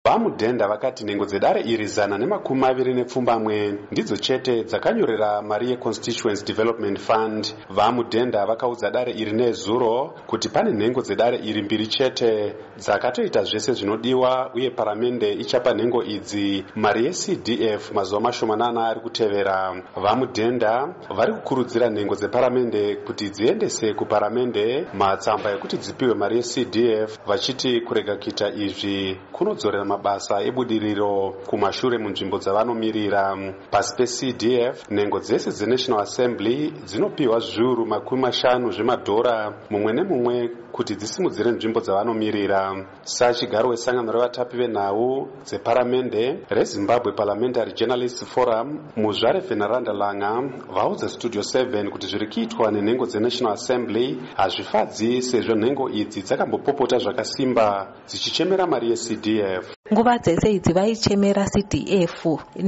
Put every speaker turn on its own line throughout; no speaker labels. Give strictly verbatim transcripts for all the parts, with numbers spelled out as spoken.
Vamudhenda vakati nhengo dzedare iri zana nemakumi maviri nepfumbamwe ndidzo chete dzakanyorera mari yeConstituents Development Fund. Vamudhenda vakaudza dare iri nezuro kuti pane nhengo dzedare iri mbiri chete dzakatoita zvese zvinodiwa uye paramende ichapa nhengo idzi mari yeC D F mazuva mashomanana ari kutevera. Vamudhenda vari kukurudzira nhengo dzeparamende kuti dziendese kuparamende matsamba ekuti dzipiwe mari yeC D F, vachiti kurega kuita izvi kunodzorera mabasa ebudiriro kumashure munzvimbo dzavanomirira. Pasi peC D F, nhengo dzese dzeNational Assembly dzinopiwa zviuru makumi mashanu zvemadhora mumwe nemumwe kuti dzisimudzire nzvimbo dzavanomirira. Sachigaro wesangano revatapi venhau dzeparamende reZimbabwe Parliamentary Journalists Forum, Muzvare Veneranda Langa vaudza Studio seven kuti zviri kuitwa nenhengo dzeNational Assembly hazvifadzi, sezvo nhengo idzi dzakambopopota zvakasimba dzichichemera mari yeC D F.
Nguva dzese idzi vaichemera C D F.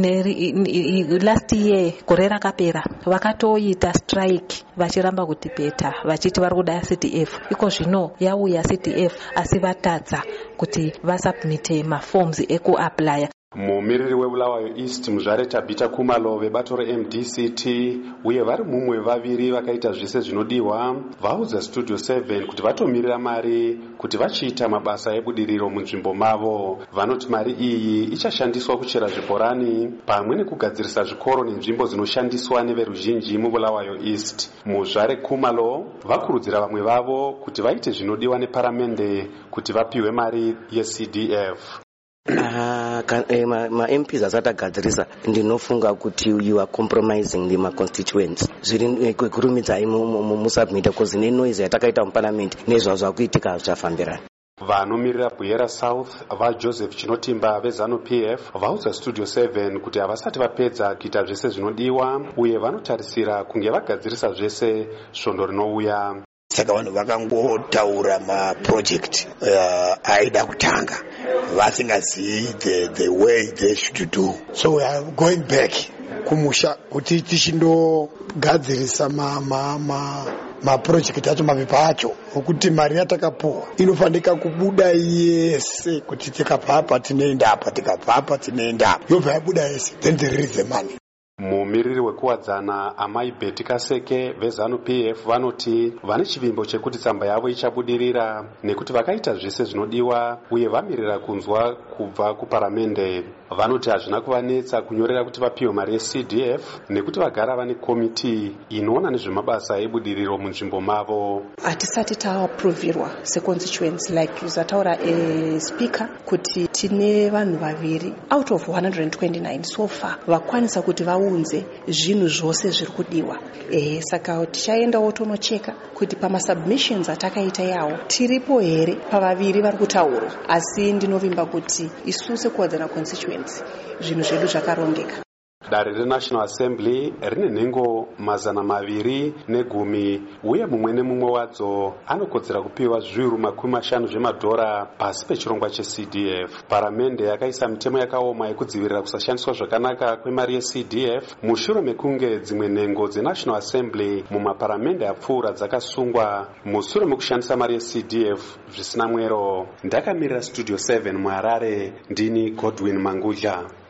Last year gore rakapera vakatoita strike vachiramba kudhibheta vachiti vari kuda C D F. Iko zvino yauya C D F asi vatadza kuti vasubmite maforms ekuaplya.
Mumiriri weBulawayo East Muzvare Tabita Kumalo vebato reM D C T uye vari mumwe vaviri vakaita zvese zvinodiwa vaudza Studio seven kuti vatomirira mari kuti vachiita mabasa ebudiriro munzvimbo mavo. Vanoti mari iyi ichashandiswa kuchera zvibhorani pamwe nekugadzirisa zvikoro nenzvimbo dzinoshandiswa neveruzhinji muBulawayo East. Muzvare Kumalo vakurudzira vamwe vavo kuti vaite zvinodiwa neparamende kuti vapiwe mari yeC D F.
Uh, ma-M Ps asati agadzirisa ndinofunga kuti you are compromising the ma-constituents. Zviri kurumidzai musubmita cause nenoise yatakaita muparliament nezvazvo akuitika zvafambirana.
Vanomirira Buyera South vaJoseph Chinotimba veZanu P F vaudza Studio seven kuti havasati vapedza kuita zvese zvinodiwa uye vanotarisira kunge vagadzirisa zvese svondo rinouya.
Saka vanhu vakangotaura maproject uh, aida kutanga vasingazivi the, the way they should do. So we are going back kumusha kuti tichindogadzirisa ma, ma, ma, maproject acho mapepa acho okuti mari yatakapuwa inofanika kubuda yese kuti tikabva apa tinoenda apa tikabva apa tinoenda apa yobva yabuda yese then there is the money.
Mumiriri wekuwadzana Amai Beti Kaseke veZanu P F vanoti vane chivimbo chekuti tsamba yavo ichabudirira nekuti vakaita zvese zvinodiwa uye vamirira kunzwa kubva kuparamende. Vanoti hazvina kuvanetsa kunyorera kuti vapiwe mari yeC D F nekuti vagara vane komiti inoona nezvemabasa ebudiriro munzvimbo mavo.
Hatisati taapprovirwa seconstituents like zataura a speaker kuti tine vanhu vaviri out of one hundred twenty-nine so far vakwanisa kuti vaunze zvinhu zvose zviri kudiwa. E, saka tichaendawo tonocheka kuti pamasubmissions atakaita yawo tiripo here pavaviri vari kutaurwa, asi ndinovimba kuti isu sekuwadzana constituents zvinhu zvedu zvakarongeka.
Dare reNational Assembly rine nhengo mazana maviri negumi uye mumwe nemumwe wadzo anokodzera kupiwa zviuru makumi mashanu zvemadhora pasi pechirongwa cheC D F. Paramende yakaisa mitemo yakaoma yekudzivirira kusashandiswa zvakanaka kwemari yeC D F mushure mekunge dzimwe nhengo dzeNational Assembly mumaparamende apfuura dzakasungwa mushure mekushandisa mari yeC D F zvisina mwero. Ndakamirira Studio seven muHarare, ndini Godwin Mangudla.